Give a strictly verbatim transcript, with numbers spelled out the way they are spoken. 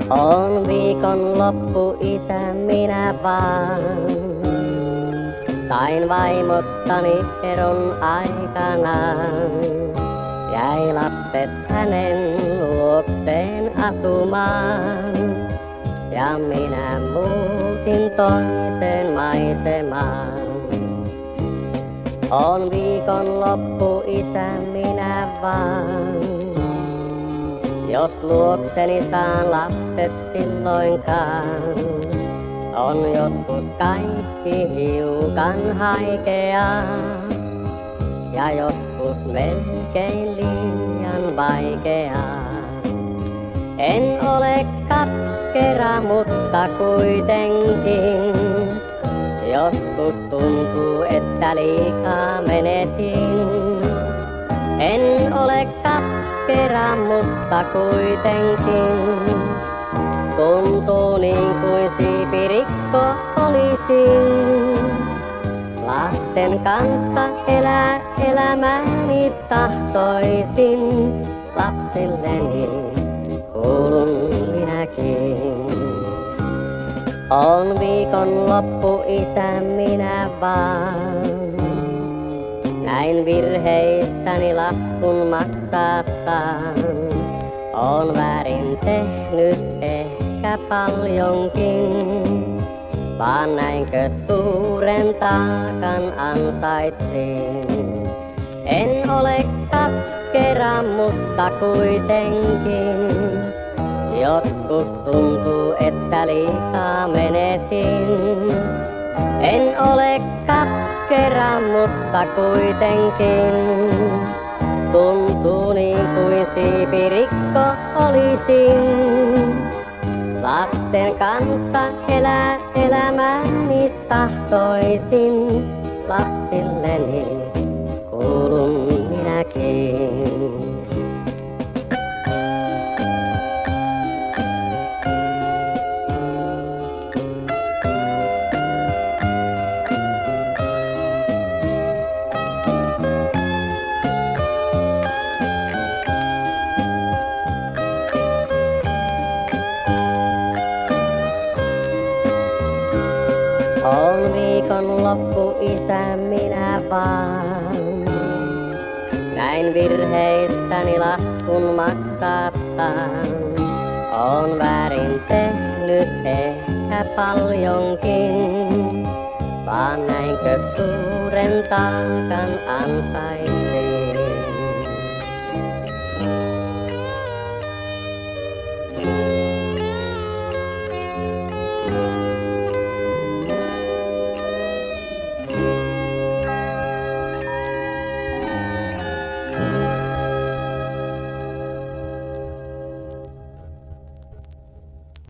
On viikon loppu isä minä vaan. Sain vaimostani eron aikanaan. Jäi lapset hänen luokseen asumaan. Ja minä muutin toiseen maisemaan. On viikon loppu isä minä vaan. Jos luokseni saan lapset silloinkaan, on joskus kaikki hiukan haikeaa. Ja joskus melkein liian vaikeaa. En ole katkera, mutta kuitenkin joskus tuntuu, että liikaa menetin. En ole katkera, mutta kuitenkin tuntuu niin kuin siipirikko olisin. Lasten kanssa elää elämäni tahtoisin, lapsilleni kuulun minäkin. On viikon loppu isä minä vaan. Näin virheistäni laskun maksassaan. On väärin tehnyt ehkä paljonkin. Vaan näinkö suuren taakan ansaitsin. En ole katkera, mutta kuitenkin joskus tuntuu, että liikaa menetin. En ole katkera, mutta kuitenkin tuntuu niin kuin siipirikko olisin. Lasten kanssa elää elämäni tahtoisin, lapsilleni kuulun minäkin. On viikon loppu isä minä vaan. Näin virheistäni laskun maksassaan. On väärin tehnyt ehkä paljonkin. Vaan näinkö suuren taakan ansaitsin.